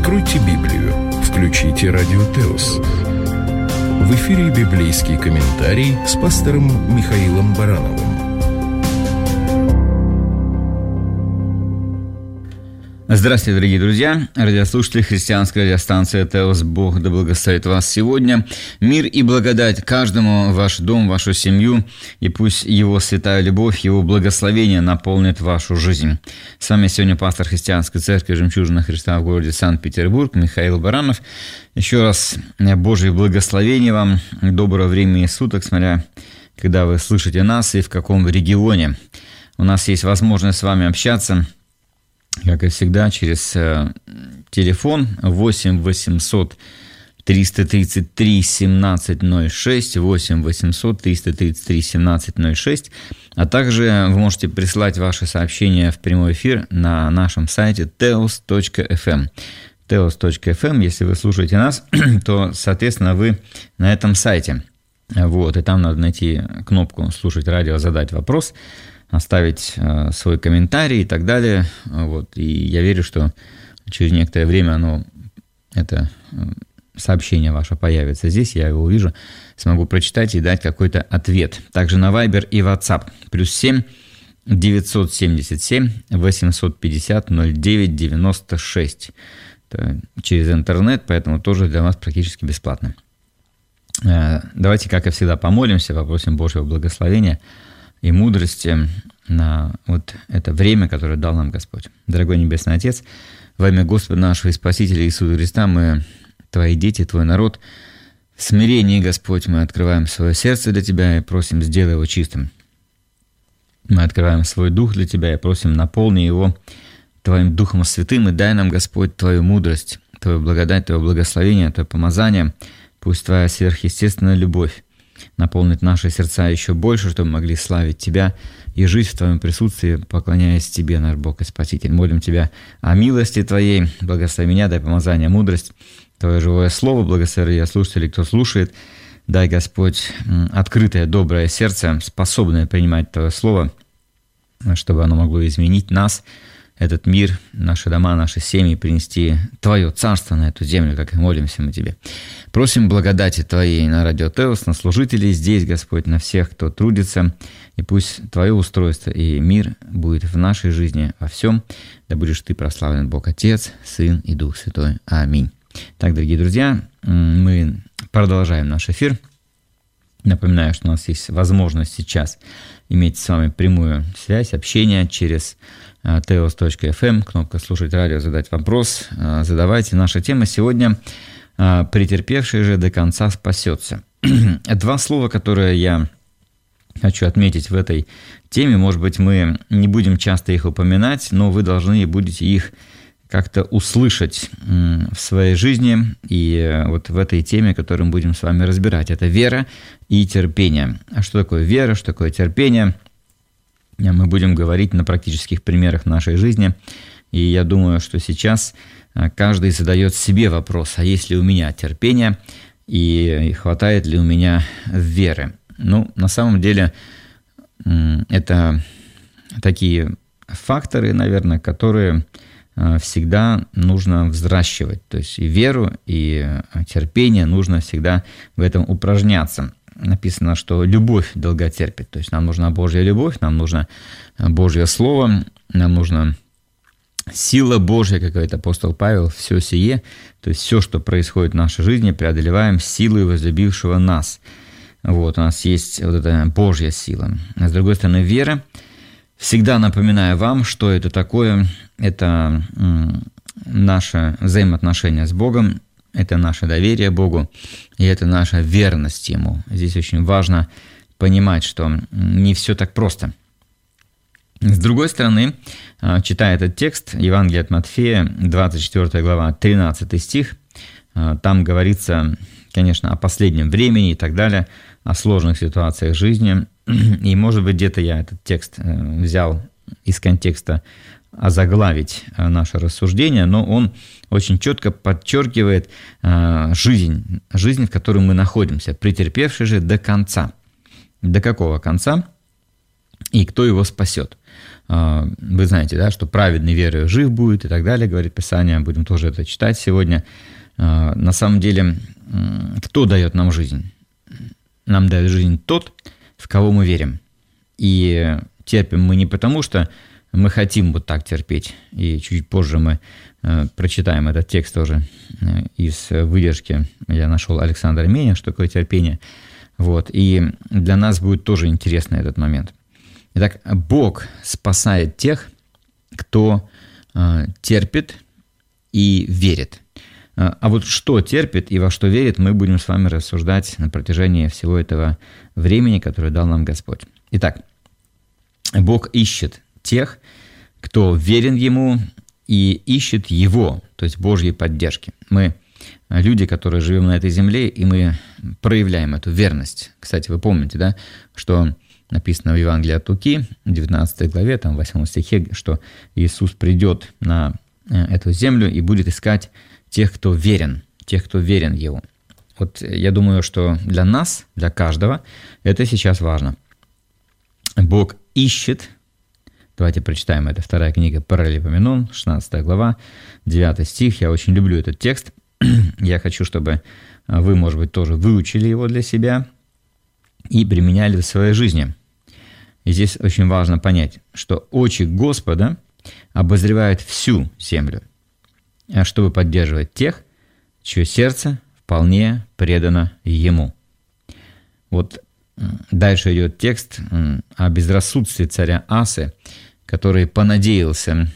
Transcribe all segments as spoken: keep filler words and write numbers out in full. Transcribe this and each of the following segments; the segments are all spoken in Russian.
Откройте Библию, включите Радио Теос. В эфире библейский комментарий с пастором Михаилом Барановым. Здравствуйте, дорогие друзья, радиослушатели христианской радиостанции «Теос». Бог да благословит вас сегодня. Мир и благодать каждому в ваш дом, в вашу семью, и пусть Его святая любовь, Его благословение наполнит вашу жизнь. С вами сегодня пастор христианской церкви «Жемчужина Христа» в городе Санкт-Петербург Михаил Баранов. Еще раз Божье благословение вам, доброго времени суток, смотря когда вы слышите нас и в каком регионе. У нас есть возможность с вами общаться, как и всегда, через э, телефон восемь восемьсот триста тридцать три семнадцать ноль шесть, восемь восемьсот триста тридцать три семнадцать ноль шесть, а также вы можете присылать ваши сообщения в прямой эфир на нашем сайте теос точка эф эм. теос точка эф эм, если вы слушаете нас, то, соответственно, вы на этом сайте. Вот, и там надо найти кнопку «Слушать радио», задать вопрос, оставить э, свой комментарий и так далее. Вот. И я верю, что через некоторое время оно, это э, сообщение ваше появится здесь, я его увижу, смогу прочитать и дать какой-то ответ. Также на Viber и WhatsApp. Плюс семь девятьсот семьдесят семь восемьсот пятьдесят ноль девять девяносто шесть. Это через интернет, поэтому тоже для вас практически бесплатно. Э, давайте, как и всегда, помолимся, попросим Божьего благословения и мудрости на вот это время, которое дал нам Господь. Дорогой Небесный Отец, во имя Господа нашего и Спасителя Иисуса Христа, мы Твои дети, Твой народ. В смирении, Господь, мы открываем свое сердце для Тебя и просим, сделай его чистым. Мы открываем свой дух для Тебя и просим, наполни его Твоим Духом Святым и дай нам, Господь, Твою мудрость, Твою благодать, Твое благословение, Твое помазание. Пусть Твоя сверхъестественная любовь наполнит наши сердца еще больше, чтобы мы могли славить Тебя и жить в Твоем присутствии, поклоняясь Тебе, наш Бог и Спаситель. Молим Тебя о милости Твоей, благослови меня, дай помазание, мудрость, Твое живое слово, благослови я слушателей, кто слушает. Дай, Господь, открытое, доброе сердце, способное принимать Твое слово, чтобы оно могло изменить нас, этот мир, наши дома, наши семьи, принести Твое царство на эту землю, как и молимся мы Тебе. Просим благодати Твоей на Радио Теос, на служителей здесь, Господь, на всех, кто трудится, и пусть Твое устройство и мир будет в нашей жизни во всем. Да будешь Ты прославлен, Бог Отец, Сын и Дух Святой. Аминь. Так, дорогие друзья, мы продолжаем наш эфир. Напоминаю, что у нас есть возможность сейчас иметь с вами прямую связь, общение через теос точка эф эм, кнопка «Слушать радио», задать вопрос. Задавайте. Наша тема сегодня «Претерпевший же до конца спасется». Два слова, которые я хочу отметить в этой теме. Может быть, мы не будем часто их упоминать, но вы должны будете их как-то услышать в своей жизни и вот в этой теме, которую мы будем с вами разбирать. Это вера и терпение. А что такое вера, что такое терпение? Мы будем говорить на практических примерах нашей жизни. И я думаю, что сейчас каждый задает себе вопрос, а есть ли у меня терпение и хватает ли у меня веры? Ну, на самом деле, это такие факторы, наверное, которые всегда нужно взращивать. То есть и веру, и терпение нужно всегда в этом упражняться. Написано, что любовь долготерпит. То есть нам нужна Божья любовь, нам нужно Божье Слово, нам нужна сила Божья, как говорит апостол Павел, все сие, то есть все, что происходит в нашей жизни, преодолеваем силой возлюбившего нас. Вот, у нас есть вот эта Божья сила. А с другой стороны, вера. Всегда напоминаю вам, что это такое. Это наше взаимоотношение с Богом, это наше доверие Богу, и это наша верность Ему. Здесь очень важно понимать, что не все так просто. С другой стороны, читая этот текст, Евангелие от Матфея, двадцать четвёртая глава, тринадцатый стих, там говорится, конечно, о последнем времени и так далее, о сложных ситуациях жизни. И, может быть, где-то я этот текст взял из контекста озаглавить наше рассуждение, но он очень четко подчеркивает жизнь, жизнь, в которой мы находимся, претерпевший же до конца. До какого конца? И кто его спасет? Вы знаете, да, что праведный верою жив будет и так далее, говорит Писание, будем тоже это читать сегодня. На самом деле, кто дает нам жизнь? Нам дает жизнь тот, в кого мы верим. И терпим мы не потому, что мы хотим вот так терпеть. И чуть позже мы прочитаем этот текст тоже из выдержки. Я нашел Александра Меня, что такое терпение. Вот. И для нас будет тоже интересный этот момент. Итак, Бог спасает тех, кто э, терпит и верит. А вот что терпит и во что верит, мы будем с вами рассуждать на протяжении всего этого времени, которое дал нам Господь. Итак, Бог ищет тех, кто верен Ему и ищет Его, то есть Божьей поддержки. Мы люди, которые живем на этой земле, и мы проявляем эту верность. Кстати, вы помните, да, что написано в Евангелии от Луки, в девятнадцатой главе, там, в восьмом стихе, что Иисус придет на эту землю и будет искать тех, кто верен, тех, кто верен Его. Вот я думаю, что для нас, для каждого, это сейчас важно. Бог ищет, давайте прочитаем, это вторая книга Паралипоменон, шестнадцатая глава, девятый стих, я очень люблю этот текст, я хочу, чтобы вы, может быть, тоже выучили его для себя и применяли в своей жизни. И здесь очень важно понять, что очи Господа обозревают всю землю, чтобы поддерживать тех, чье сердце вполне предано Ему. Вот дальше идет текст о безрассудстве царя Асы, который понадеялся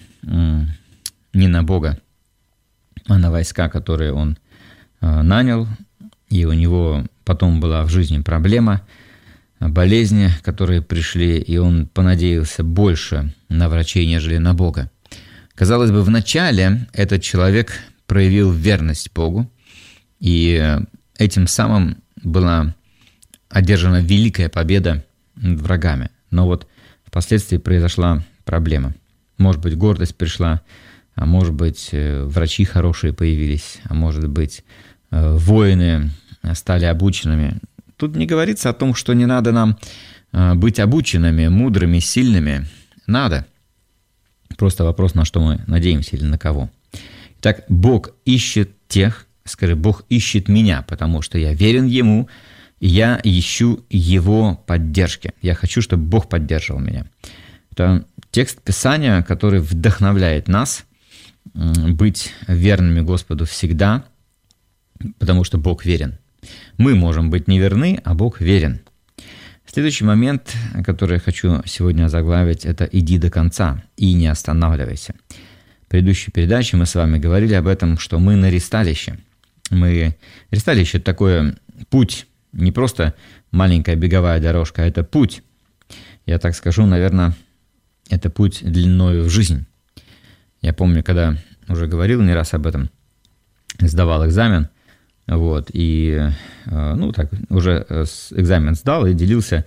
не на Бога, а на войска, которые он нанял, и у него потом была в жизни проблема, болезни, которые пришли, и он понадеялся больше на врачей, нежели на Бога. Казалось бы, вначале этот человек проявил верность Богу, и этим самым была одержана великая победа над врагами. Но вот впоследствии произошла проблема. Может быть, гордость пришла, а может быть, врачи хорошие появились, а может быть, воины стали обученными. Тут не говорится о том, что не надо нам быть обученными, мудрыми, сильными. Надо. Просто вопрос, на что мы надеемся или на кого. Итак, Бог ищет тех, скажи, Бог ищет меня, потому что я верен Ему, и я ищу Его поддержки. Я хочу, чтобы Бог поддерживал меня. Это текст Писания, который вдохновляет нас быть верными Господу всегда, потому что Бог верен. Мы можем быть неверны, а Бог верен. Следующий момент, который я хочу сегодня озаглавить, это «иди до конца и не останавливайся». В предыдущей передаче мы с вами говорили об этом, что мы на ресталище. Мы... Ресталище – это такой путь, не просто маленькая беговая дорожка, а это путь. Я так скажу, наверное, это путь длиною в жизнь. Я помню, когда уже говорил не раз об этом, сдавал экзамен, вот, и, ну, так, уже экзамен сдал и делился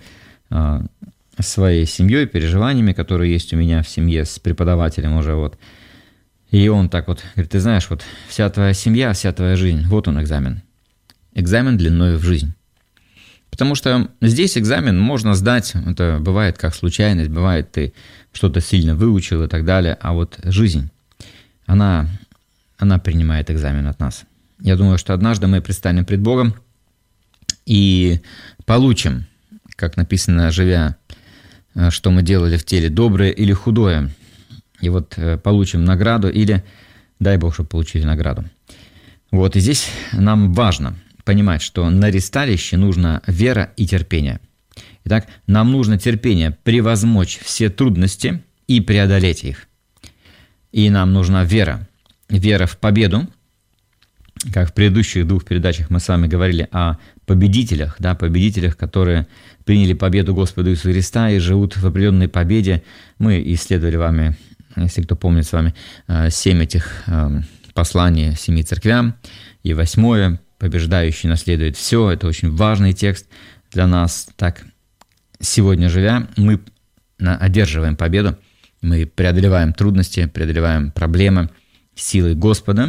своей семьей, переживаниями, которые есть у меня в семье с преподавателем уже, вот. И он так вот говорит: ты знаешь, вот вся твоя семья, вся твоя жизнь, вот он экзамен. Экзамен длиною в жизнь. Потому что здесь экзамен можно сдать, это бывает как случайность, бывает ты что-то сильно выучил и так далее, а вот жизнь, она, она принимает экзамен от нас. Я думаю, что однажды мы предстанем пред Богом и получим, как написано, живя, что мы делали в теле, доброе или худое. И вот получим награду или, дай Бог, чтобы получили награду. Вот, и здесь нам важно понимать, что на ресталище нужна вера и терпение. Итак, нам нужно терпение превозмочь все трудности и преодолеть их. И нам нужна вера. Вера в победу. Как в предыдущих двух передачах мы с вами говорили о победителях, да, победителях, которые приняли победу Господа Иисуса Христа и живут в определенной победе. Мы исследовали вами, если кто помнит с вами, семь этих посланий семи церквям, и восьмое, побеждающий наследует все. Это очень важный текст для нас. Так, сегодня живя, мы одерживаем победу, мы преодолеваем трудности, преодолеваем проблемы силой Господа,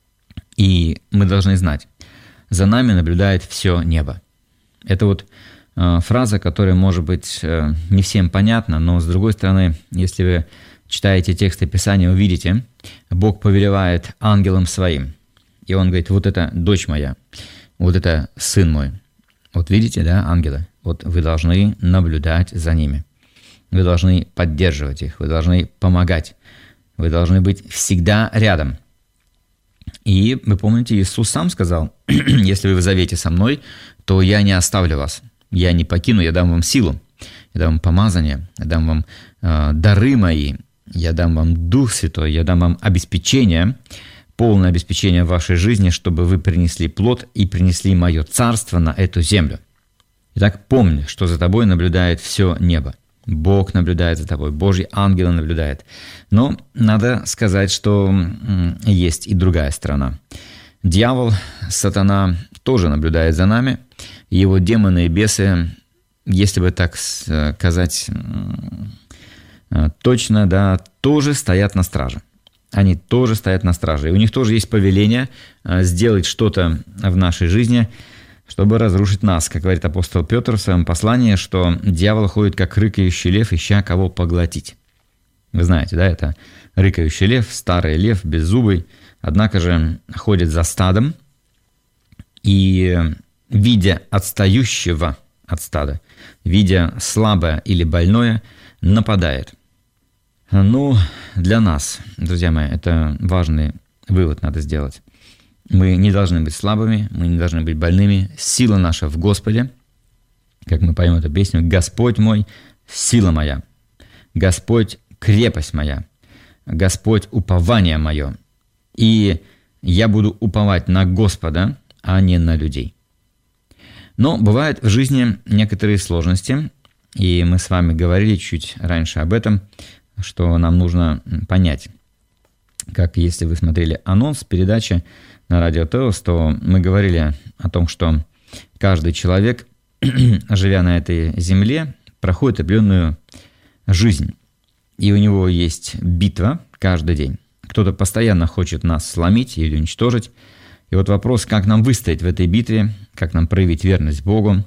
и мы должны знать, за нами наблюдает все небо. Это вот фраза, которая, может быть, не всем понятна, но, с другой стороны, если вы читаете тексты Писания, увидите, Бог повелевает ангелам своим. И Он говорит: вот это дочь моя, вот это сын мой. Вот видите, да, ангелы? Вот вы должны наблюдать за ними. Вы должны поддерживать их, вы должны помогать. Вы должны быть всегда рядом. И вы помните, Иисус сам сказал: если вы в завете со мной, то я не оставлю вас. Я не покину, я дам вам силу, я дам вам помазание, я дам вам э, дары мои, я дам вам Дух Святой, я дам вам обеспечение, полное обеспечение в вашей жизни, чтобы вы принесли плод и принесли мое царство на эту землю. Итак, помни, что за тобой наблюдает все небо. Бог наблюдает за тобой, Божий ангел наблюдает. Но надо сказать, что есть и другая сторона. Дьявол, сатана тоже наблюдает за нами. Его демоны и бесы, если бы так сказать точно, да, тоже стоят на страже. Они тоже стоят на страже. И у них тоже есть повеление сделать что-то в нашей жизни, чтобы разрушить нас. Как говорит апостол Петр в своем послании, что дьявол ходит как рыкающий лев, ища кого поглотить. Вы знаете, да, это рыкающий лев, старый лев, беззубый, однако же ходит за стадом и, видя отстающего от стада, видя слабое или больное, нападает. Ну, для нас, друзья мои, это важный вывод надо сделать. Мы не должны быть слабыми, мы не должны быть больными. Сила наша в Господе. Как мы поем эту песню: «Господь мой, сила моя, Господь крепость моя, Господь упование мое». И я буду уповать на Господа, а не на людей. Но бывают в жизни некоторые сложности, и мы с вами говорили чуть раньше об этом, что нам нужно понять. Как если вы смотрели анонс передачи на радио Теос, то мы говорили о том, что каждый человек, живя на этой земле, проходит определенную жизнь. И у него есть битва каждый день. Кто-то постоянно хочет нас сломить или уничтожить. И вот вопрос, как нам выстоять в этой битве, как нам проявить верность Богу.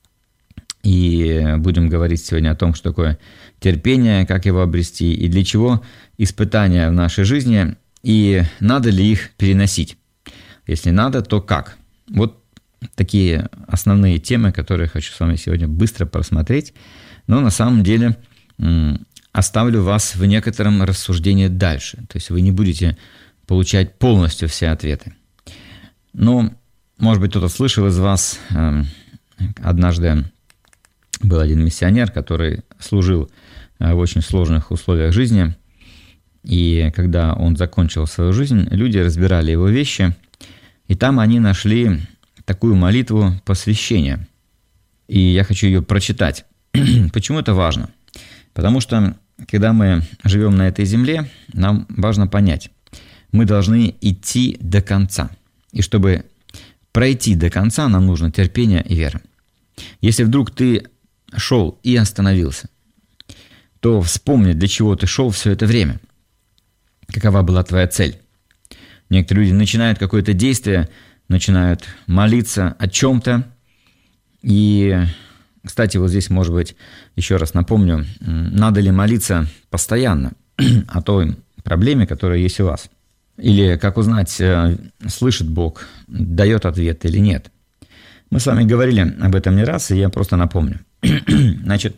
И будем говорить сегодня о том, что такое терпение, как его обрести, и для чего испытания в нашей жизни, и надо ли их переносить. Если надо, то как? Вот такие основные темы, которые я хочу с вами сегодня быстро просмотреть. Но на самом деле оставлю вас в некотором рассуждении дальше. То есть вы не будете получать полностью все ответы. Но, может быть, кто-то слышал из вас, однажды был один миссионер, который служил в очень сложных условиях жизни. И когда он закончил свою жизнь, люди разбирали его вещи, и там они нашли такую молитву посвящения. И я хочу ее прочитать. Почему это важно? Потому что, когда мы живем на этой земле, нам важно понять, мы должны идти до конца. И чтобы пройти до конца, нам нужно терпение и вера. Если вдруг ты шел и остановился, то вспомни, для чего ты шел все это время. Какова была твоя цель? Некоторые люди начинают какое-то действие, начинают молиться о чем-то. И, кстати, вот здесь, может быть, еще раз напомню, надо ли молиться постоянно о той проблеме, которая есть у вас? Или как узнать, слышит Бог, дает ответ или нет? Мы с вами говорили об этом не раз, и я просто напомню. Значит,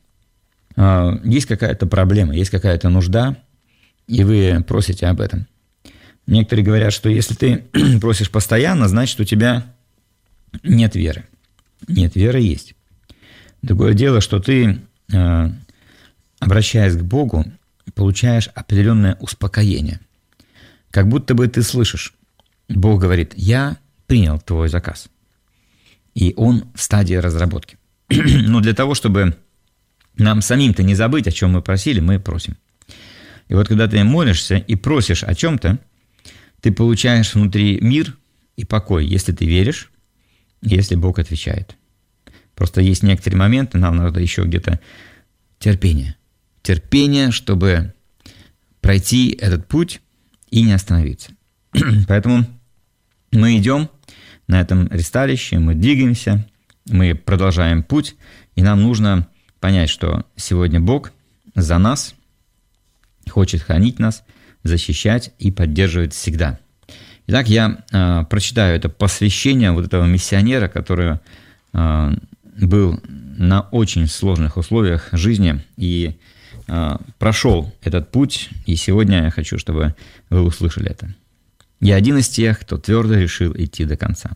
есть какая-то проблема, есть какая-то нужда, и вы просите об этом. Некоторые говорят, что если ты просишь постоянно, значит, у тебя нет веры. Нет, вера есть. Другое дело, что ты, обращаясь к Богу, получаешь определенное успокоение. Как будто бы ты слышишь. Бог говорит: я принял твой заказ. И он в стадии разработки. Но для того, чтобы нам самим-то не забыть, о чем мы просили, мы просим. И вот когда ты молишься и просишь о чем-то, ты получаешь внутри мир и покой, если ты веришь, если Бог отвечает. Просто есть некоторые моменты, нам надо еще где-то терпение. Терпение, чтобы пройти этот путь и не остановиться. Поэтому мы идем на этом ресталище, мы двигаемся, мы продолжаем путь, и нам нужно понять, что сегодня Бог за нас хочет хранить нас, защищать и поддерживать всегда. Итак, я э, прочитаю это посвящение вот этого миссионера, который э, был на очень сложных условиях жизни и э, прошел этот путь, и сегодня я хочу, чтобы вы услышали это. «Я один из тех, кто твердо решил идти до конца.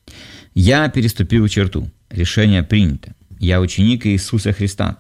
Я переступил черту, решение принято. Я ученик Иисуса Христа.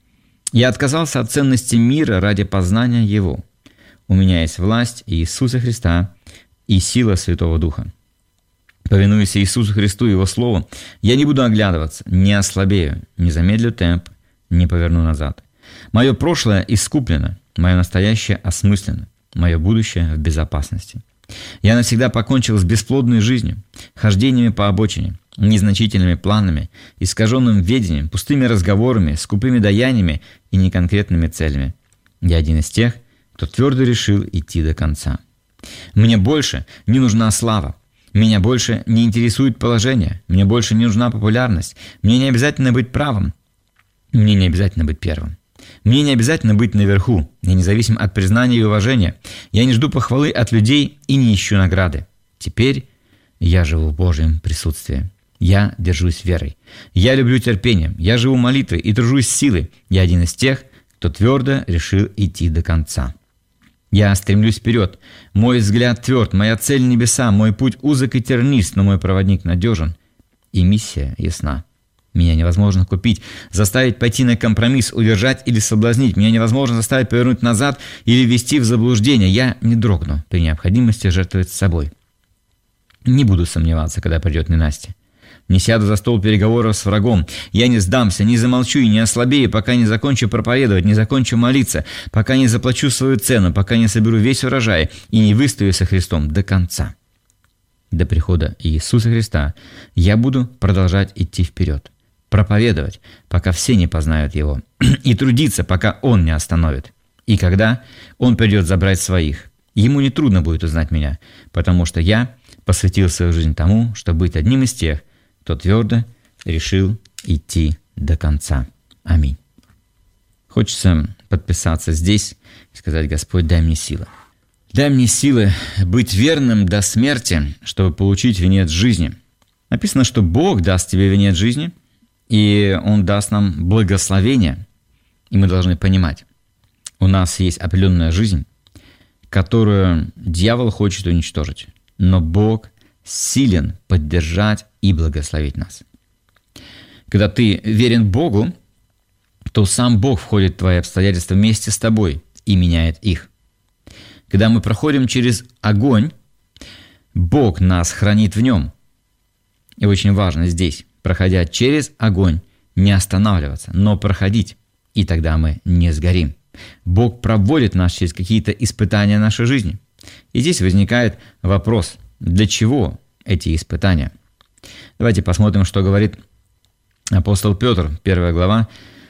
Я отказался от ценности мира ради познания Его. У меня есть власть Иисуса Христа и сила Святого Духа. Повинуясь Иисусу Христу и Его Слову, я не буду оглядываться, не ослабею, не замедлю темп, не поверну назад. Мое прошлое искуплено, мое настоящее осмысленно, мое будущее в безопасности. Я навсегда покончил с бесплодной жизнью, хождениями по обочине, незначительными планами, искаженным ведением, пустыми разговорами, скупыми даяния и неконкретными целями. Я один из тех, кто твердо решил идти до конца. Мне больше не нужна слава. Меня больше не интересует положение. Мне больше не нужна популярность. Мне не обязательно быть правым. Мне не обязательно быть первым. Мне не обязательно быть наверху. Я независим от признания и уважения. Я не жду похвалы от людей и не ищу награды. Теперь я живу в Божьем присутствии. Я держусь верой. Я люблю терпением. Я живу молитвой и тружусь силой. Я один из тех, кто твердо решил идти до конца. Я стремлюсь вперед. Мой взгляд тверд, моя цель — небеса, мой путь узок и тернист, но мой проводник надежен. И миссия ясна. Меня невозможно купить, заставить пойти на компромисс, удержать или соблазнить. Меня невозможно заставить повернуть назад или ввести в заблуждение. Я не дрогну при необходимости жертвовать собой. Не буду сомневаться, когда придет ненастье. Не сяду за стол переговоров с врагом. Я не сдамся, не замолчу и не ослабею, пока не закончу проповедовать, не закончу молиться, пока не заплачу свою цену, пока не соберу весь урожай и не выстою со Христом до конца. До прихода Иисуса Христа я буду продолжать идти вперед, проповедовать, пока все не познают Его, и трудиться, пока Он не остановит. И когда Он придет забрать своих, Ему нетрудно будет узнать меня, потому что я посвятил свою жизнь тому, чтобы быть одним из тех, кто твердо решил идти до конца. Аминь. Хочется подписаться здесь и сказать: Господь, дай мне силы. Дай мне силы быть верным до смерти, чтобы получить венец жизни. Написано, что Бог даст тебе венец жизни, и Он даст нам благословение. И мы должны понимать, у нас есть определенная жизнь, которую дьявол хочет уничтожить, но Бог силен поддержать и благословить нас. Когда ты верен Богу, то сам Бог входит в твои обстоятельства вместе с тобой и меняет их. Когда мы проходим через огонь, Бог нас хранит в нем. И очень важно здесь, проходя через огонь, не останавливаться, но проходить, и тогда мы не сгорим. Бог проводит нас через какие-то испытания нашей жизни. И здесь возникает вопрос: для чего эти испытания? Давайте посмотрим, что говорит апостол Петр, первая глава,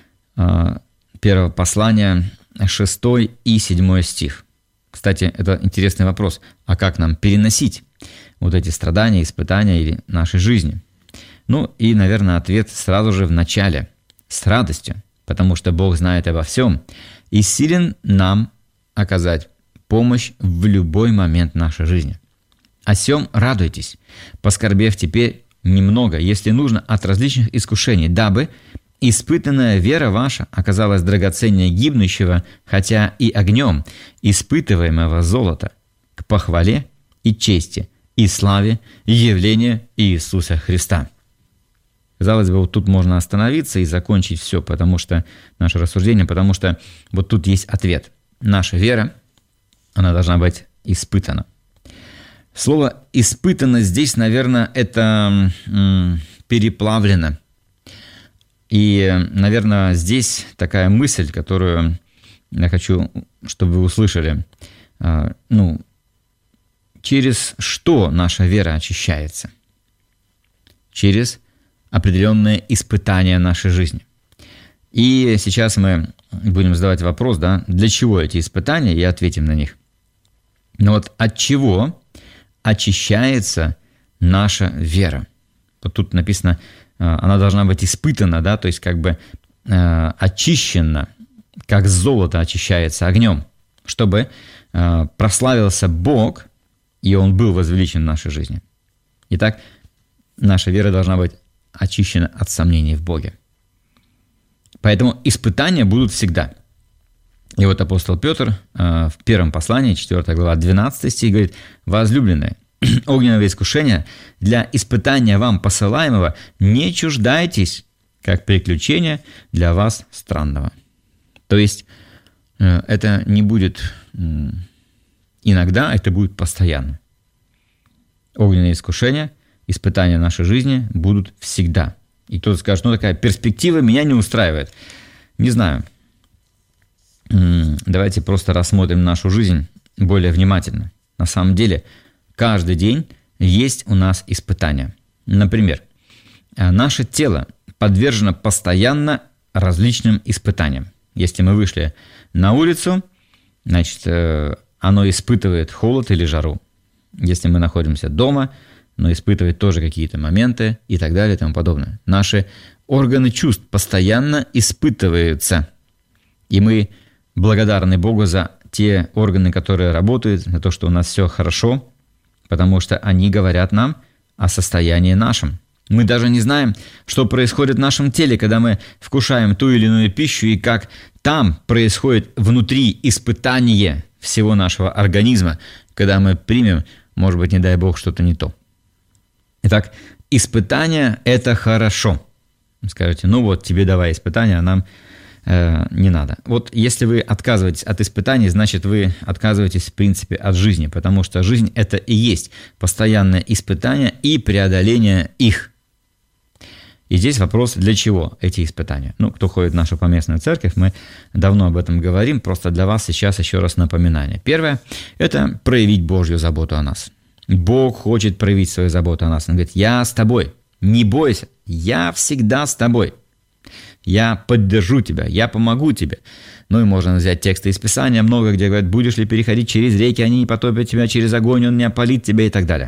первого послания, шестой и седьмой стих. Кстати, это интересный вопрос. А как нам переносить вот эти страдания, испытания или нашей жизни? Ну и, наверное, ответ сразу же в начале. С радостью, потому что Бог знает обо всем и силен нам оказать помощь в любой момент нашей жизни. О сем радуйтесь, поскорбев теперь немного, если нужно, от различных искушений, дабы испытанная вера ваша оказалась драгоценнее гибнущего, хотя и огнем, испытываемого золота, к похвале и чести, и славе явления Иисуса Христа. Казалось бы, вот тут можно остановиться и закончить все, потому что наше рассуждение, потому что вот тут есть ответ. Наша вера, она должна быть испытана. Слово «испытано» здесь, наверное, это м, переплавлено. И, наверное, здесь такая мысль, которую я хочу, чтобы вы услышали. А, ну, через что наша вера очищается? Через определенные испытания нашей жизни. И сейчас мы будем задавать вопрос, да, для чего эти испытания, и ответим на них. Но вот от чего очищается наша вера? Вот тут написано, она должна быть испытана, да, то есть как бы э, очищена, как золото очищается огнем, чтобы э, прославился Бог, и Он был возвеличен в нашей жизни. Итак, наша вера должна быть очищена от сомнений в Боге. Поэтому испытания будут всегда. И вот апостол Петр э, в первом послании, четвёртая глава, двенадцатый стих говорит: «Возлюбленные, огненного искушения для испытания вам посылаемого не чуждайтесь, как приключение для вас странного». То есть э, это не будет э, иногда, это будет постоянно. Огненные искушения, испытания нашей жизни будут всегда. И кто-то скажет: ну такая перспектива меня не устраивает. Не знаю. Давайте просто рассмотрим нашу жизнь более внимательно. На самом деле, каждый день есть у нас испытания. Например, наше тело подвержено постоянно различным испытаниям. Если мы вышли на улицу, значит, оно испытывает холод или жару. Если мы находимся дома, оно испытывает тоже какие-то моменты и так далее и тому подобное. Наши органы чувств постоянно испытываются. И мы благодарны Богу за те органы, которые работают, за то, что у нас все хорошо, потому что они говорят нам о состоянии нашем. Мы даже не знаем, что происходит в нашем теле, когда мы вкушаем ту или иную пищу, и как там происходит внутри испытание всего нашего организма, когда мы примем, может быть, не дай Бог, что-то не то. Итак, испытания – это хорошо. Скажете: ну вот, тебе давай испытания, а нам э, не надо. Вот если вы отказываетесь от испытаний, значит, вы отказываетесь, в принципе, от жизни, потому что жизнь – это и есть постоянное испытание и преодоление их. И здесь вопрос, для чего эти испытания? Ну, кто ходит в нашу поместную церковь, мы давно об этом говорим, просто для вас сейчас еще раз напоминание. Первое – это проявить Божью заботу о нас. Бог хочет проявить свою заботу о нас. Он говорит: я с тобой, не бойся, я всегда с тобой. Я поддержу тебя, я помогу тебе. Ну и можно взять тексты из Писания, много где говорят: будешь ли переходить через реки, они не потопят тебя, через огонь он не опалит тебя и так далее.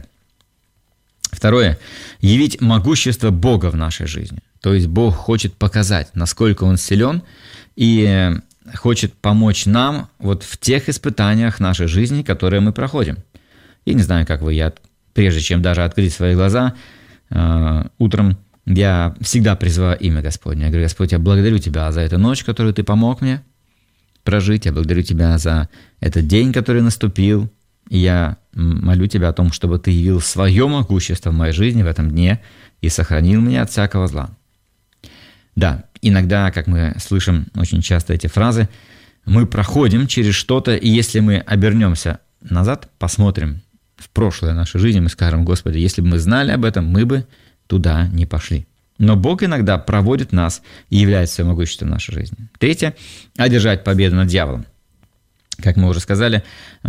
Второе – явить могущество Бога в нашей жизни. То есть Бог хочет показать, насколько Он силен, и хочет помочь нам вот в тех испытаниях нашей жизни, которые мы проходим. Я не знаю, как вы, я, прежде чем даже открыть свои глаза, э, утром я всегда призываю имя Господне. Я говорю: Господь, я благодарю Тебя за эту ночь, которую Ты помог мне прожить. Я благодарю Тебя за этот день, который наступил. И я молю Тебя о том, чтобы Ты явил свое могущество в моей жизни в этом дне и сохранил меня от всякого зла. Да, иногда, как мы слышим очень часто эти фразы, мы проходим через что-то, и если мы обернемся назад, посмотрим в прошлое нашей жизни, мы скажем: Господи, если бы мы знали об этом, мы бы туда не пошли. Но Бог иногда проводит нас и являет свое могущество в нашей жизни. Третье – одержать победу над дьяволом. Как мы уже сказали,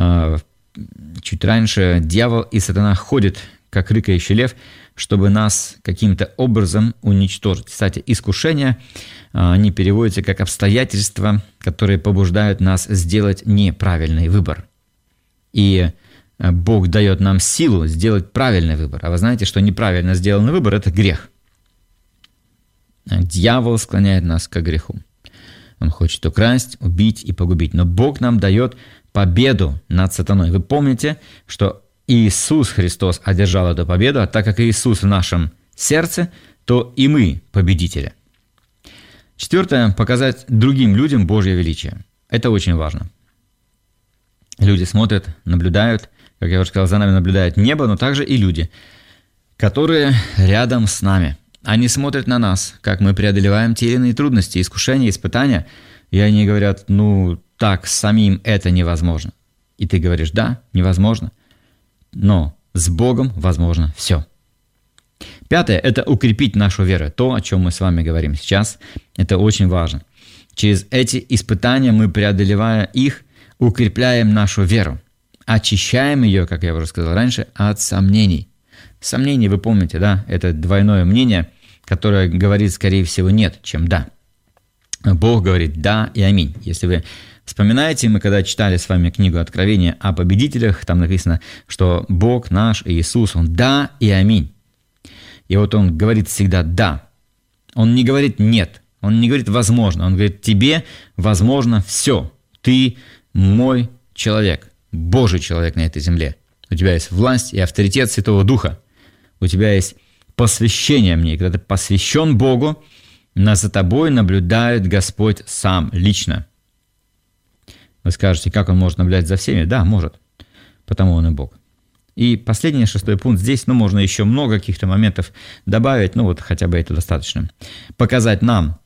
чуть раньше, дьявол и сатана ходят, как рыкающий лев, чтобы нас каким-то образом уничтожить. Кстати, искушения, они переводятся как обстоятельства, которые побуждают нас сделать неправильный выбор. И Бог дает нам силу сделать правильный выбор. А вы знаете, что неправильно сделанный выбор – это грех. Дьявол склоняет нас к греху. Он хочет украсть, убить и погубить. Но Бог нам дает победу над сатаной. Вы помните, что Иисус Христос одержал эту победу, а так как Иисус в нашем сердце, то и мы победители. Четвертое – показать другим людям Божье величие. Это очень важно. Люди смотрят, наблюдают, как я уже сказал, за нами наблюдает небо, но также и люди, которые рядом с нами. Они смотрят на нас, как мы преодолеваем те или иные трудности, искушения, испытания, и они говорят: ну, так самим это невозможно. И ты говоришь: да, невозможно, но с Богом возможно все. Пятое – это укрепить нашу веру. То, о чем мы с вами говорим сейчас, это очень важно. Через эти испытания мы, преодолевая их, укрепляем нашу веру, очищаем ее, как я уже сказал раньше, от сомнений. Сомнения, вы помните, да, это двойное мнение, которое говорит, скорее всего, нет, чем да. Бог говорит да и аминь. Если вы вспоминаете, мы когда читали с вами книгу Откровения о победителях, там написано, что Бог наш Иисус, Он да и аминь. И вот Он говорит всегда «да». Он не говорит «нет». Он не говорит «возможно». Он говорит «тебе возможно все. Ты мой человек, Божий человек на этой земле. У тебя есть власть и авторитет Святого Духа. У тебя есть посвящение мне. И когда ты посвящен Богу, за тобой наблюдает Господь сам, лично. Вы скажете, как Он может наблюдать за всеми? Да, может, потому Он и Бог. И последний, шестой пункт здесь, ну, можно еще много каких-то моментов добавить, ну, вот хотя бы это достаточно. Показать нам,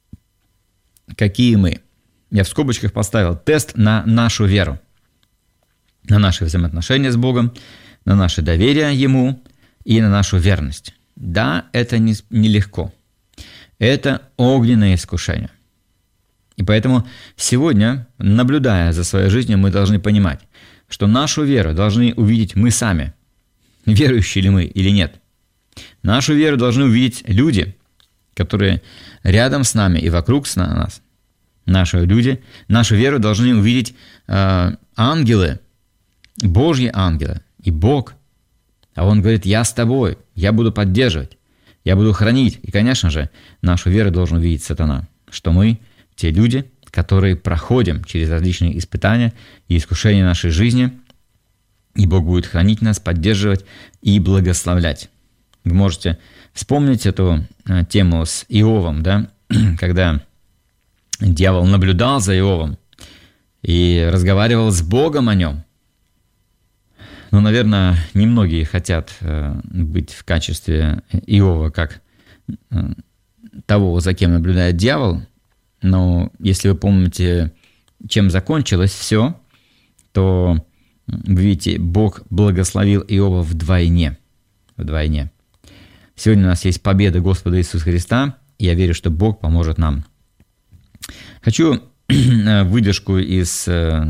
какие мы. Я в скобочках поставил тест на нашу веру, на наши взаимоотношения с Богом, на наше доверие Ему и на нашу верность. Да, это не, нелегко. Это огненное искушение. И поэтому сегодня, наблюдая за своей жизнью, мы должны понимать, что нашу веру должны увидеть мы сами, верующие ли мы или нет. Нашу веру должны увидеть люди, которые рядом с нами и вокруг нас. Наши люди, нашу веру должны увидеть э, ангелы, Божьи ангелы и Бог. А Он говорит, я с тобой, я буду поддерживать, я буду хранить. И, конечно же, нашу веру должен увидеть сатана, что мы те люди, которые проходим через различные испытания и искушения нашей жизни, и Бог будет хранить нас, поддерживать и благословлять. Вы можете вспомнить эту тему с Иовом, да, когда дьявол наблюдал за Иовом и разговаривал с Богом о нем. Ну, наверное, немногие хотят быть в качестве Иова, как того, за кем наблюдает дьявол. Но если вы помните, чем закончилось все, то, вы видите, Бог благословил Иова вдвойне. Вдвойне. Сегодня у нас есть победа Господа Иисуса Христа, и я верю, что Бог поможет нам. Хочу выдержку из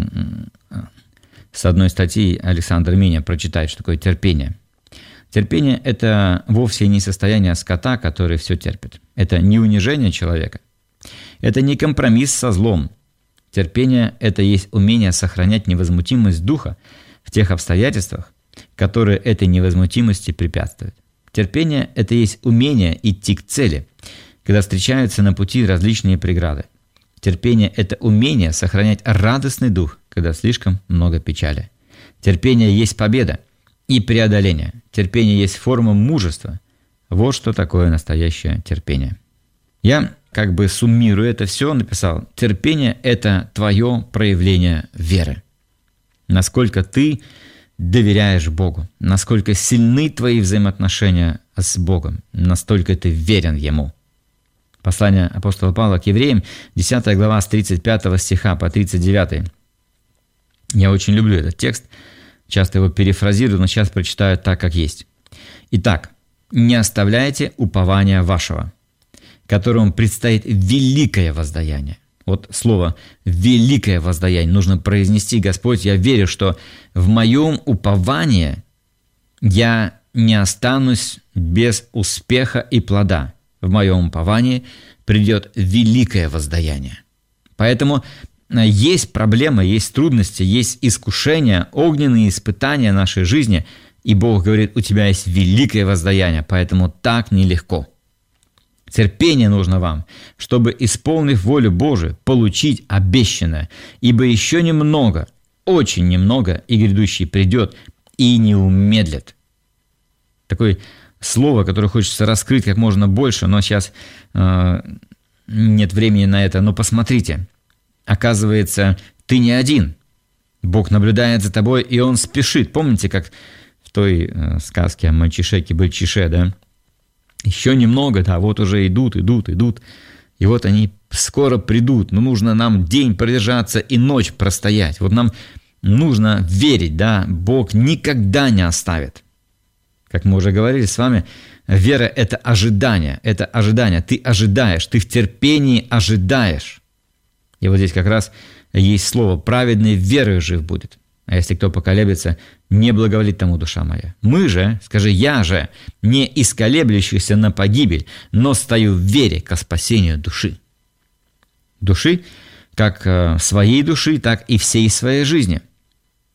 с одной статьи Александра Миня прочитать, что такое терпение. Терпение – это вовсе не состояние скота, который все терпит. Это не унижение человека. Это не компромисс со злом. Терпение – это есть умение сохранять невозмутимость духа в тех обстоятельствах, которые этой невозмутимости препятствуют. Терпение – это есть умение идти к цели, когда встречаются на пути различные преграды. Терпение – это умение сохранять радостный дух, когда слишком много печали. Терпение есть победа и преодоление. Терпение есть форма мужества. Вот что такое настоящее терпение. Я, как бы суммируя это все, написал: терпение – это твое проявление веры. Насколько ты доверяешь Богу, насколько сильны твои взаимоотношения с Богом, настолько ты верен Ему. Послание апостола Павла к евреям, десятая глава, с тридцать пятого стиха по тридцать девятый. Я очень люблю этот текст, часто его перефразирую, но сейчас прочитаю так, как есть. «Итак, не оставляйте упования вашего, которому предстоит великое воздаяние». Вот слово «великое воздаяние» нужно произнести. Господь, я верю, что в моем уповании я не останусь без успеха и плода. В моем уповании придет великое воздаяние. Поэтому есть проблемы, есть трудности, есть искушения, огненные испытания нашей жизни, и Бог говорит, у тебя есть великое воздаяние, поэтому так нелегко. Терпение нужно вам, чтобы, исполнив волю Божию, получить обещанное, ибо еще немного, очень немного, и грядущий придет и не умедлит. Такое слово, которое хочется раскрыть как можно больше, но сейчас э, нет времени на это. Но посмотрите, оказывается, ты не один. Бог наблюдает за тобой, и Он спешит. Помните, как в той э, сказке о мальчише-кибальчише, да? Еще немного, да, вот уже идут, идут, идут. И вот они скоро придут. Но нужно нам день продержаться и ночь простоять. Вот нам нужно верить, да, Бог никогда не оставит. Как мы уже говорили с вами, вера – это ожидание, это ожидание. Ты ожидаешь, ты в терпении ожидаешь. И вот здесь как раз есть слово «праведный верою жив будет». А если кто поколеблется, не благоволит тому душа моя. Мы же, скажи, я же, не исколеблющийся на погибель, но стою в вере ко спасению души. Души, как своей души, так и всей своей жизни.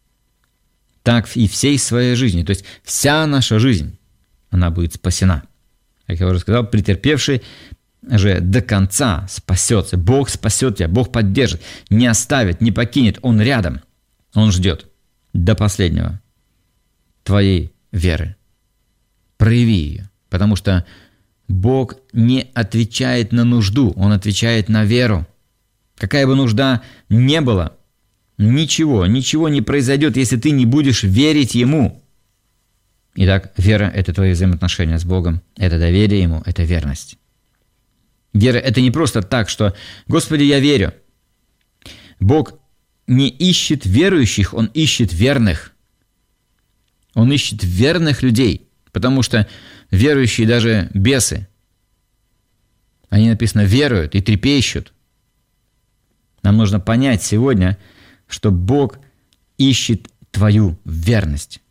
Так и всей своей жизни. То есть вся наша жизнь, она будет спасена. как я уже сказал, претерпевший же до конца спасется. Бог спасет тебя, Бог поддержит, не оставит, не покинет. Он рядом, Он ждет до последнего твоей веры. Прояви ее, потому что Бог не отвечает на нужду, Он отвечает на веру. Какая бы нужда ни была, ничего, ничего не произойдет, если ты не будешь верить Ему. Итак, вера – это твои взаимоотношения с Богом, это доверие Ему, это верность. Вера – это не просто так, что «Господи, я верю». Бог не ищет верующих, Он ищет верных. Он ищет верных людей, потому что верующие даже бесы, они, написано, веруют и трепещут. Нам нужно понять сегодня, что Бог ищет твою верность.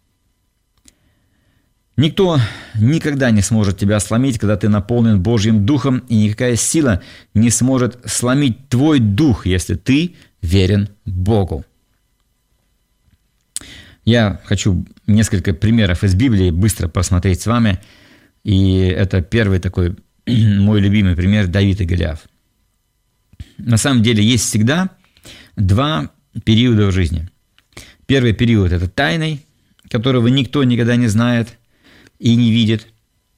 Никто никогда не сможет тебя сломить, когда ты наполнен Божьим Духом, и никакая сила не сможет сломить твой дух, если ты верен Богу. Я хочу несколько примеров из Библии быстро посмотреть с вами, и это первый такой мой любимый пример – Давид и Голиаф. На самом деле есть всегда два периода в жизни. Первый период – это тайный, которого никто никогда не знает и не видит.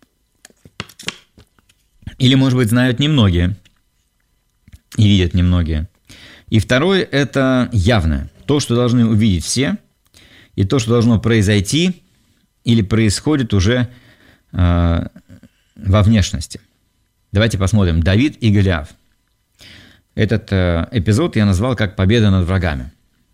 Или, может быть, знают немногие и видят немногие. И второй – это явное. То, что должны увидеть все, и то, что должно произойти или происходит уже э, во внешности. Давайте посмотрим. Давид и Голиаф. Этот э, эпизод я назвал как «Победа над врагами».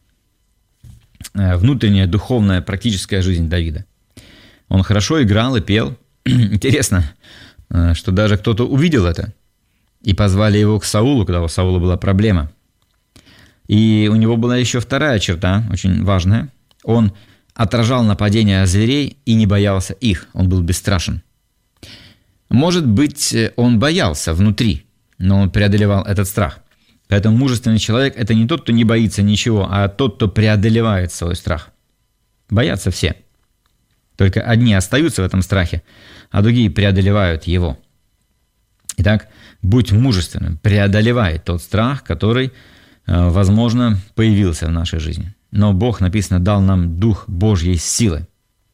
Э, внутренняя, духовная, практическая жизнь Давида. Он хорошо играл и пел. Интересно, э, что даже кто-то увидел это. И позвали его к Саулу, когда у Саула была проблема. И у него была еще вторая черта, очень важная. Он отражал нападения зверей и не боялся их. Он был бесстрашен. Может быть, он боялся внутри, но он преодолевал этот страх. Поэтому мужественный человек – это не тот, кто не боится ничего, а тот, кто преодолевает свой страх. Боятся все. Только одни остаются в этом страхе, а другие преодолевают его. Итак, будь мужественным, преодолевай тот страх, который, возможно, появился в нашей жизни. Но Бог, написано, дал нам дух Божьей силы.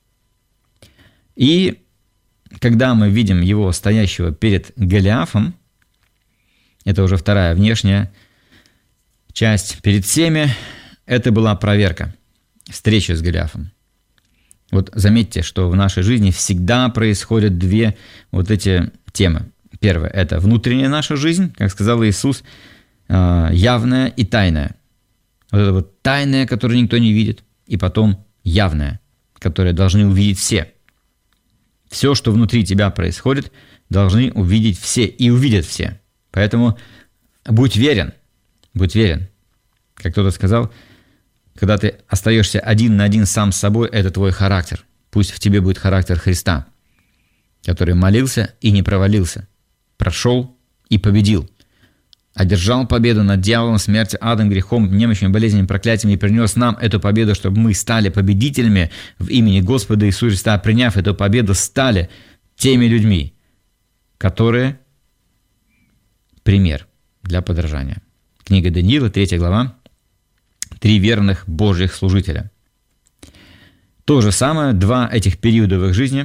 И когда мы видим его стоящего перед Голиафом, это уже вторая внешняя часть, перед всеми, это была проверка, встреча с Голиафом. Вот заметьте, что в нашей жизни всегда происходят две вот эти темы. Первое – это внутренняя наша жизнь, как сказал Иисус, явная и тайная. Вот это вот тайное, которое никто не видит, и потом явное, которое должны увидеть все. Все, что внутри тебя происходит, должны увидеть все, и увидят все. Поэтому будь верен, будь верен. Как кто-то сказал, когда ты остаешься один на один сам с собой, это твой характер. Пусть в тебе будет характер Христа, который молился и не провалился, прошел и победил, одержал победу над дьяволом, смертью, адом, грехом, немощами, болезнями, проклятиями и принес нам эту победу, чтобы мы стали победителями в имени Господа Иисуса Христа, приняв эту победу, стали теми людьми, которые пример для подражания. Книга Даниила, третья глава, три верных Божьих служителя. То же самое, два этих периода в их жизни,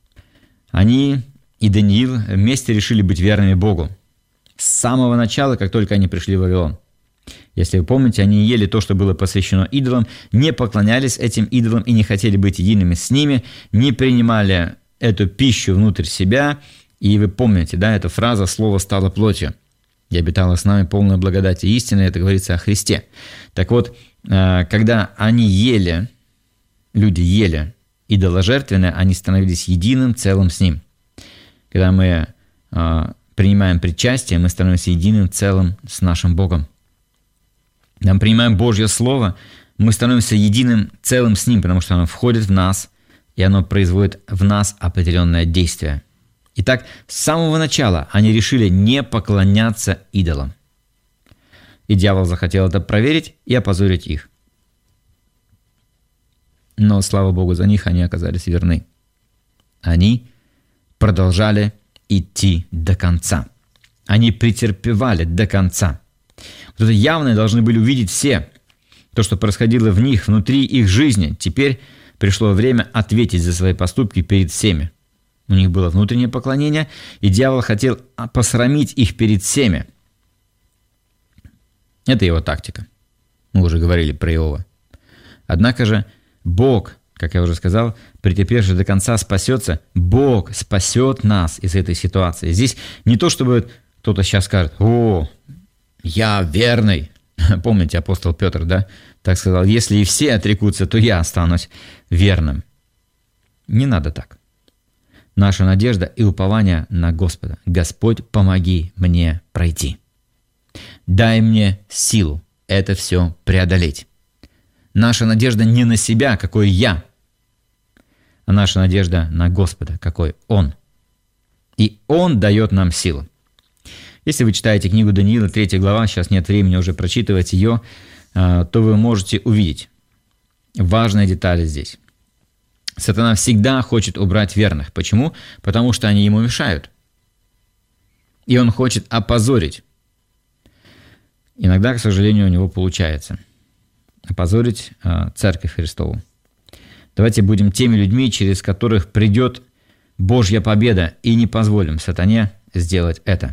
они и Даниил вместе решили быть верными Богу. С самого начала, как только они пришли в Вавилон. Если вы помните, они ели то, что было посвящено идолам, не поклонялись этим идолам и не хотели быть едиными с ними, не принимали эту пищу внутрь себя. И вы помните, да, эта фраза «Слово стало плотью». «И обитала с нами полная благодать и истина», это говорится о Христе. Так вот, когда они ели, люди ели идоложертвенное, они становились единым целым с Ним. Когда мы принимаем причастие, мы становимся единым целым с нашим Богом. Когда мы принимаем Божье Слово, мы становимся единым целым с Ним, потому что оно входит в нас, и оно производит в нас определенное действие. Итак, с самого начала они решили не поклоняться идолам. И дьявол захотел это проверить и опозорить их. Но, слава Богу, за них они оказались верны. Они продолжали идти до конца. Они претерпевали до конца. Вот это явно должны были увидеть все. То, что происходило в них, внутри их жизни. Теперь пришло время ответить за свои поступки перед всеми. У них было внутреннее поклонение, и дьявол хотел посрамить их перед всеми. Это его тактика. Мы уже говорили про Иова. Однако же Бог, как я уже сказал, претерпевший до конца спасется. Бог спасет нас из этой ситуации. Здесь не то, чтобы кто-то сейчас скажет: «О, я верный». Помните, апостол Петр, да? Так сказал: «Если и все отрекутся, то я останусь верным». Не надо так. Наша надежда и упование на Господа. Господь, помоги мне пройти. Дай мне силу это все преодолеть. Наша надежда не на себя, какой я, а наша надежда на Господа, какой Он. И Он дает нам силу. Если вы читаете книгу Даниила, третья глава, сейчас нет времени уже прочитывать ее, то вы можете увидеть важные детали здесь. Сатана всегда хочет убрать верных. Почему? Потому что они ему мешают. И он хочет опозорить. Иногда, к сожалению, у него получается опозорить э, Церковь Христову. Давайте будем теми людьми, через которых придет Божья победа, и не позволим сатане сделать это.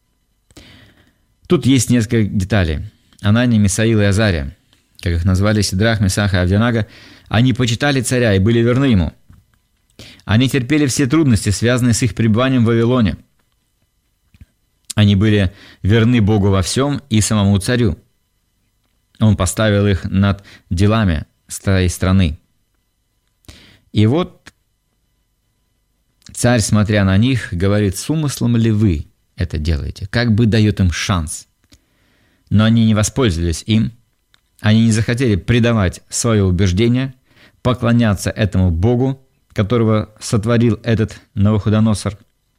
Тут есть несколько деталей. Анания, Мисаил и Азария, как их назвали Сидрах, Месах и Авденаго, они почитали царя и были верны ему. Они терпели все трудности, связанные с их пребыванием в Вавилоне. Они были верны Богу во всем и самому царю. Он поставил их над делами своей страны. И вот царь, смотря на них, говорит: с умыслом ли вы это делаете? Как бы дает им шанс. Но они не воспользовались им. Они не захотели предавать свое убеждение, поклоняться этому Богу, которого сотворил этот Навуходоносор.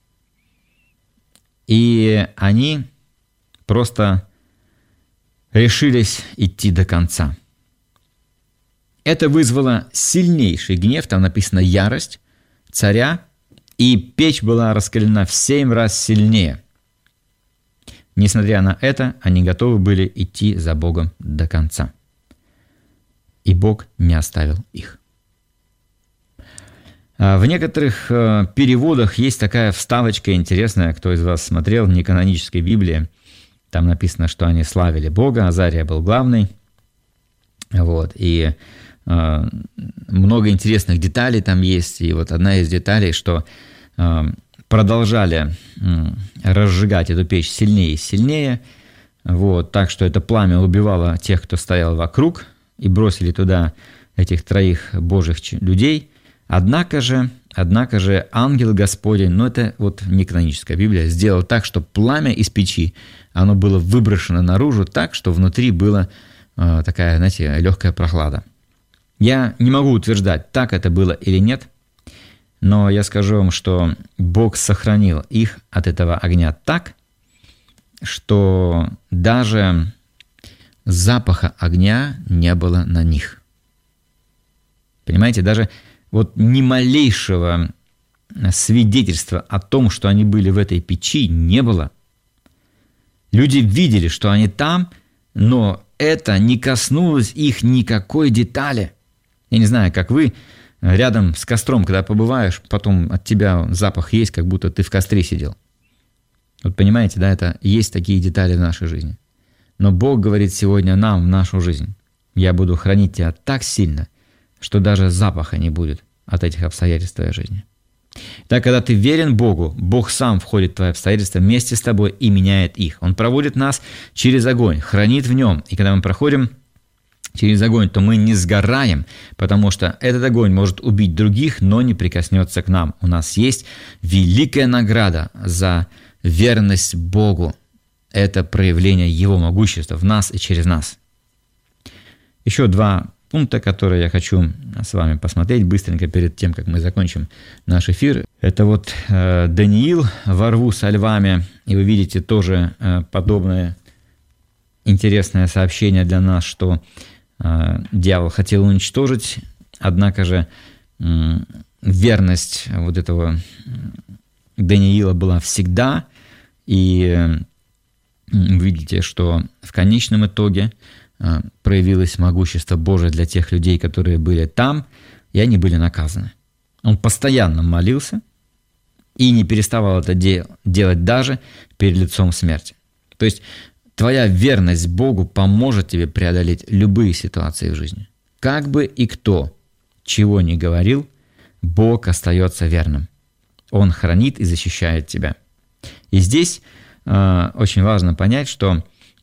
И они просто решились идти до конца. Это вызвало сильнейший гнев, там написано ярость царя, и печь была раскалена в семь раз сильнее. Несмотря на это, они готовы были идти за Богом до конца. И Бог не оставил их. В некоторых переводах есть такая вставочка интересная, кто из вас смотрел в неканонической Библии. Там написано, что они славили Бога, Азария был главный. Вот, и э, много интересных деталей там есть. И вот одна из деталей, что э, продолжали э, разжигать эту печь сильнее и сильнее, вот, так что это пламя убивало тех, кто стоял вокруг, и бросили туда этих троих божьих людей. Однако же, однако же ангел Господень, ну это вот не каноническая Библия, сделал так, что пламя из печи, оно было выброшено наружу так, что внутри была э, такая, знаете, легкая прохлада. Я не могу утверждать, так это было или нет, но я скажу вам, что Бог сохранил их от этого огня так, что даже запаха огня не было на них. Понимаете, даже вот ни малейшего свидетельства о том, что они были в этой печи, не было. Люди видели, что они там, но это не коснулось их никакой детали. Я не знаю, как вы, рядом с костром, когда побываешь, потом от тебя запах есть, как будто ты в костре сидел. Вот понимаете, да, это есть такие детали в нашей жизни. Но Бог говорит сегодня нам в нашу жизнь: я буду хранить тебя так сильно, что даже запаха не будет от этих обстоятельств твоей жизни. Так, когда ты верен Богу, Бог сам входит в твои обстоятельства вместе с тобой и меняет их. Он проводит нас через огонь, хранит в нем. И когда мы проходим через огонь, то мы не сгораем, потому что этот огонь может убить других, но не прикоснется к нам. У нас есть великая награда за верность Богу. Это проявление Его могущества в нас и через нас. Еще два пункта, которые я хочу с вами посмотреть быстренько перед тем, как мы закончим наш эфир. Это вот э, Даниил во рву со львами, и вы видите тоже э, подобное интересное сообщение для нас, что э, дьявол хотел уничтожить, однако же э, верность вот этого Даниила была всегда, и вы видите, что в конечном итоге проявилось могущество Божие для тех людей, которые были там, и они были наказаны. Он постоянно молился и не переставал это де- делать даже перед лицом смерти. То есть твоя верность Богу поможет тебе преодолеть любые ситуации в жизни. Как бы и кто чего ни говорил, Бог остается верным. Он хранит и защищает тебя. И здесь э, очень важно понять, что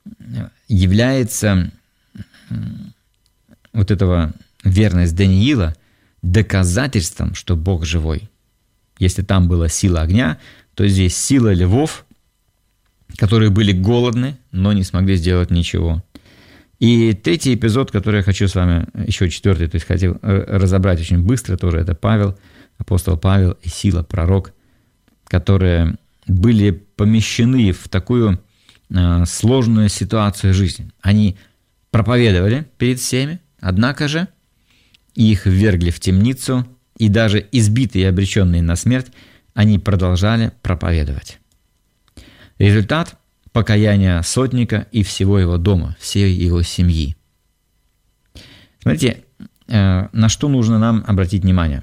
является э, вот этого верность Даниила доказательством, что Бог живой. Если там была сила огня, то здесь сила львов, которые были голодны, но не смогли сделать ничего. И третий эпизод, который я хочу с вами, еще четвертый, то есть хотел разобрать очень быстро тоже, это Павел, апостол Павел и Сила, пророк, которые были помещены в такую э, сложную ситуацию жизни. Они проповедовали перед всеми, однако же их ввергли в темницу, и даже избитые и обреченные на смерть, они продолжали проповедовать. Результат – покаяние сотника и всего его дома, всей его семьи. Смотрите, э, на что нужно нам обратить внимание.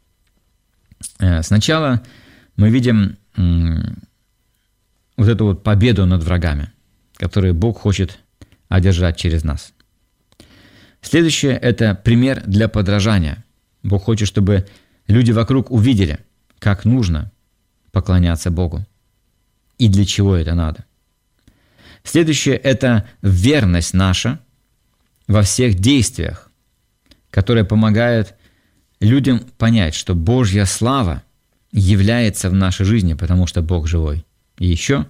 Э, сначала мы видим э, вот эту вот победу над врагами, которую Бог хочет одержать через нас. Следующее – это пример для подражания. Бог хочет, чтобы люди вокруг увидели, как нужно поклоняться Богу и для чего это надо. Следующее – это верность наша во всех действиях, которая помогает людям понять, что Божья слава является в нашей жизни, потому что Бог живой. И еще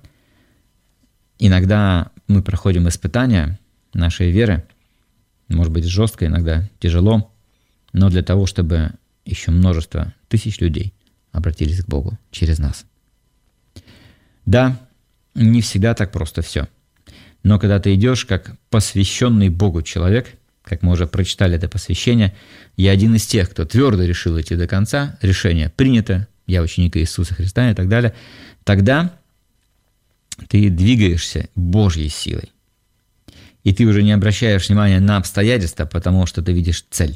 иногда мы проходим испытания нашей веры, может быть, жестко, иногда тяжело, но для того, чтобы еще множество тысяч людей обратились к Богу через нас. Да, не всегда так просто все. Но когда ты идешь как посвященный Богу человек, как мы уже прочитали это посвящение, я один из тех, кто твердо решил идти до конца, решение принято, я ученик Иисуса Христа и так далее, тогда ты двигаешься Божьей силой. И ты уже не обращаешь внимания на обстоятельства, потому что ты видишь цель.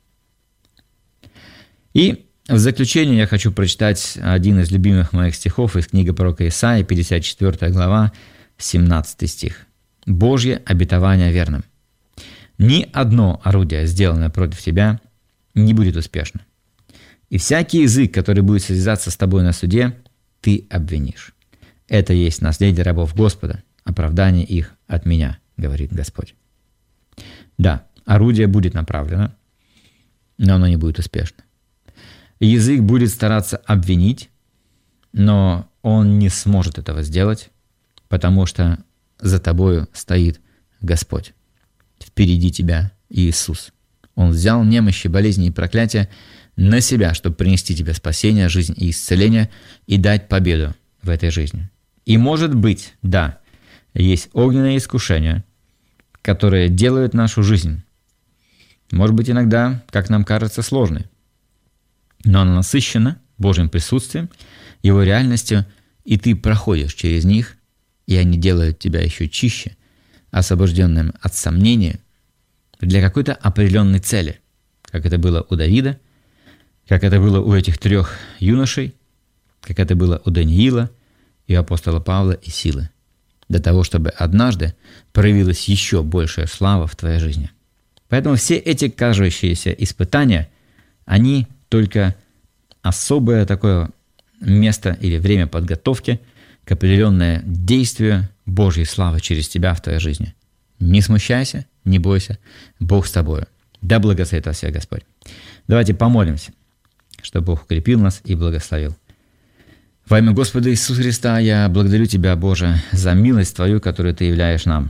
И в заключение я хочу прочитать один из любимых моих стихов из книги пророка Исаии, пятьдесят четвёртая глава, семнадцатый стих. «Божье обетование верным. Ни одно орудие, сделанное против тебя, не будет успешно. И всякий язык, который будет состязаться с тобой на суде, ты обвинишь. Это есть наследие рабов Господа, оправдание их от меня, говорит Господь». Да, орудие будет направлено, но оно не будет успешно. Язык будет стараться обвинить, но он не сможет этого сделать, потому что за тобою стоит Господь. Впереди тебя Иисус. Он взял немощи, болезни и проклятия на себя, чтобы принести тебе спасение, жизнь и исцеление и дать победу в этой жизни. И может быть, да, есть огненные искушения, которые делают нашу жизнь, может быть, иногда, как нам кажется, сложной, но она насыщена Божьим присутствием, Его реальностью, и ты проходишь через них, и они делают тебя еще чище, освобожденным от сомнения для какой-то определенной цели, как это было у Давида, как это было у этих трех юношей, как это было у Даниила и у апостола Павла и Силы, для того, чтобы однажды проявилась еще большая слава в твоей жизни. Поэтому все эти кажущиеся испытания, они только особое такое место или время подготовки к определенному действию Божьей славы через тебя в твоей жизни. Не смущайся, не бойся, Бог с тобою. Да благословит вас всех Господь. Давайте помолимся, чтобы Бог укрепил нас и благословил. Во имя Господа Иисуса Христа я благодарю Тебя, Боже, за милость Твою, которую Ты являешь нам.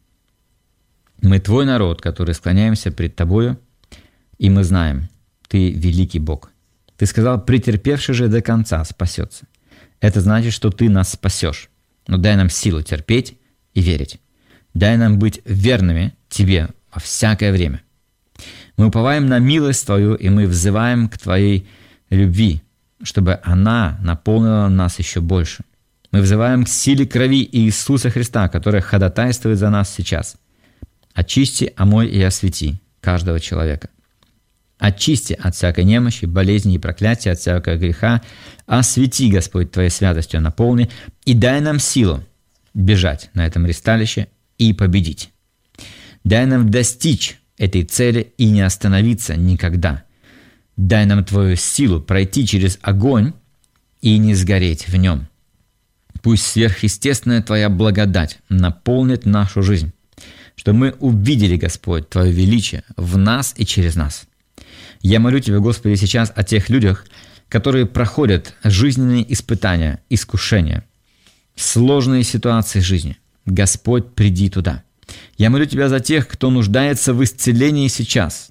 Мы Твой народ, который склоняемся пред Тобою, и мы знаем, Ты великий Бог. Ты сказал, претерпевший же до конца спасется. Это значит, что Ты нас спасешь. Но дай нам силу терпеть и верить. Дай нам быть верными Тебе во всякое время. Мы уповаем на милость Твою, и мы взываем к Твоей любви чтобы она наполнила нас еще больше. Мы взываем к силе крови Иисуса Христа, которая ходатайствует за нас сейчас. Очисти, омой и освети каждого человека. Очисти от всякой немощи, болезни и проклятия, от всякого греха. Освети, Господь, Твоей святостью наполни, и дай нам силу бежать на этом ристалище и победить. Дай нам достичь этой цели и не остановиться никогда. Дай нам Твою силу пройти через огонь и не сгореть в нем. Пусть сверхъестественная Твоя благодать наполнит нашу жизнь, чтобы мы увидели, Господь, Твое величие в нас и через нас. Я молю Тебя, Господи, сейчас о тех людях, которые проходят жизненные испытания, искушения, сложные ситуации жизни. Господь, приди туда. Я молю Тебя за тех, кто нуждается в исцелении сейчас.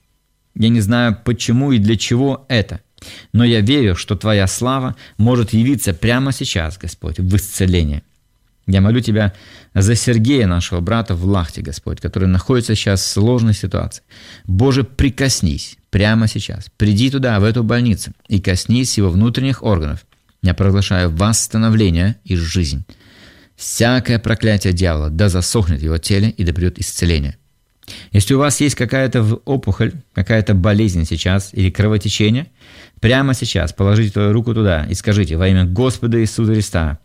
Я не знаю, почему и для чего это, но я верю, что Твоя слава может явиться прямо сейчас, Господь, в исцелении. Я молю Тебя за Сергея, нашего брата в Лахте, Господь, который находится сейчас в сложной ситуации. Боже, прикоснись прямо сейчас. Приди туда, в эту больницу, и коснись его внутренних органов. Я провозглашаю восстановление и жизнь. Всякое проклятие дьявола да засохнет в его теле и да придет исцеление. Если у вас есть какая-то опухоль, какая-то болезнь сейчас или кровотечение, прямо сейчас положите твою руку туда и скажите: во имя Господа Иисуса Христа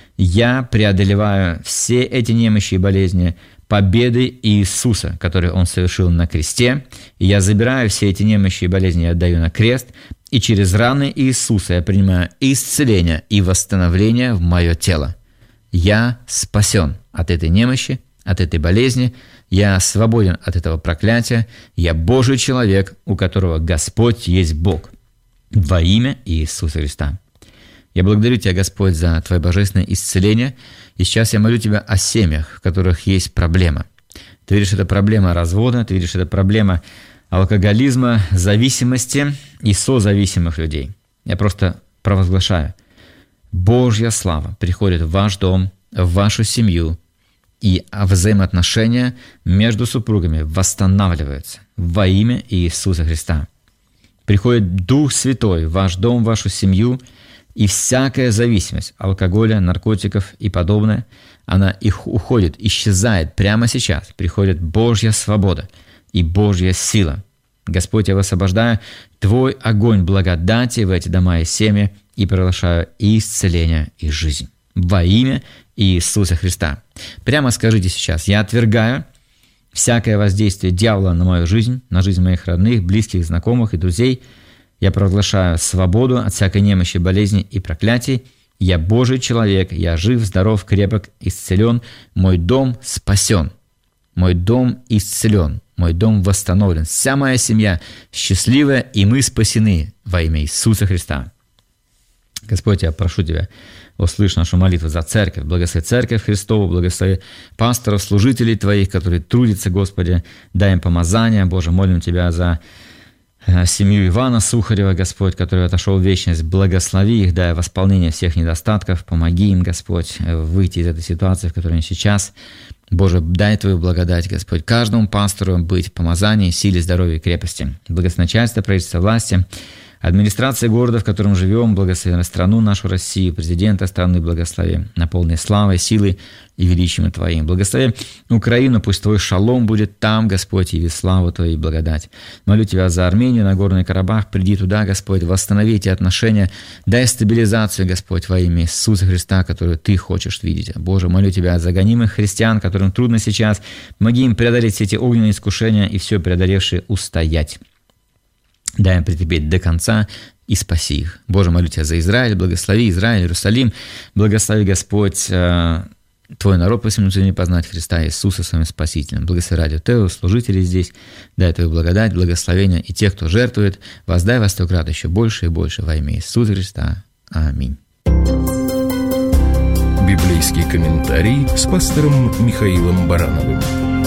я преодолеваю все эти немощи и болезни победой Иисуса, который Он совершил на кресте, и я забираю все эти немощи и болезни, я отдаю на крест, и через раны Иисуса я принимаю исцеление и восстановление в мое тело. Я спасен от этой немощи, от этой болезни, я свободен от этого проклятия, я Божий человек, у которого Господь есть Бог. Во имя Иисуса Христа. Я благодарю Тебя, Господь, за Твое божественное исцеление, и сейчас я молю Тебя о семьях, в которых есть проблема. Ты видишь, это проблема развода, ты видишь, это проблема алкоголизма, зависимости и созависимых людей. Я просто провозглашаю: Божья слава приходит в ваш дом, в вашу семью, и взаимоотношения между супругами восстанавливаются во имя Иисуса Христа. Приходит Дух Святой в ваш дом, в вашу семью, и всякая зависимость алкоголя, наркотиков и подобное, она их уходит, исчезает прямо сейчас. Приходит Божья свобода и Божья сила. Господь, я высвобождаю Твой огонь благодати в эти дома и семьи и приглашаю и исцеление, и жизнь. Во имя Иисуса Христа. Прямо скажите сейчас: я отвергаю всякое воздействие дьявола на мою жизнь, на жизнь моих родных, близких, знакомых и друзей. Я провозглашаю свободу от всякой немощи, болезни и проклятий. Я Божий человек, я жив, здоров, крепок, исцелен. Мой дом спасен. Мой дом исцелен. Мой дом восстановлен. Вся моя семья счастливая, и мы спасены во имя Иисуса Христа. Господь, я прошу Тебя, услышь нашу молитву за церковь. Благослови церковь Христову, благослови пасторов, служителей Твоих, которые трудятся, Господи. Дай им помазание. Боже, молим Тебя за семью Ивана Сухарева, Господь, который отошел в вечность. Благослови их, дай восполнение всех недостатков. Помоги им, Господь, выйти из этой ситуации, в которой они сейчас. Боже, дай Твою благодать, Господь, каждому пастору быть в помазании, силе, здоровье и крепости. Благослови начальство, правительство, власти, администрация города, в котором живем, благослови страну нашу Россию, президента страны благослови, наполни славой, силой и величием Твоим. Благослови Украину, пусть Твой шалом будет там, Господь, яви славу Твою и благодать. Молю Тебя за Армению, Нагорный Карабах, приди туда, Господь, восстанови эти отношения, дай стабилизацию, Господь, во имя Иисуса Христа, которую Ты хочешь видеть. Боже, молю Тебя за гонимых христиан, которым трудно сейчас, помоги им преодолеть все эти огненные искушения и все преодолевшие устоять. Дай им претерпеть до конца и спаси их. Боже, молю Тебя за Израиль, благослови Израиль, Иерусалим, благослови, Господь, Твой народ, по всему не познать Христа Иисуса своим Спасителем. Благослови радио Теос, служителей здесь, дай Твою благодать, благословение, и тех, кто жертвует, воздай во сто крат еще больше и больше во имя Иисуса Христа. Аминь. Библейский комментарий с пастором Михаилом Барановым.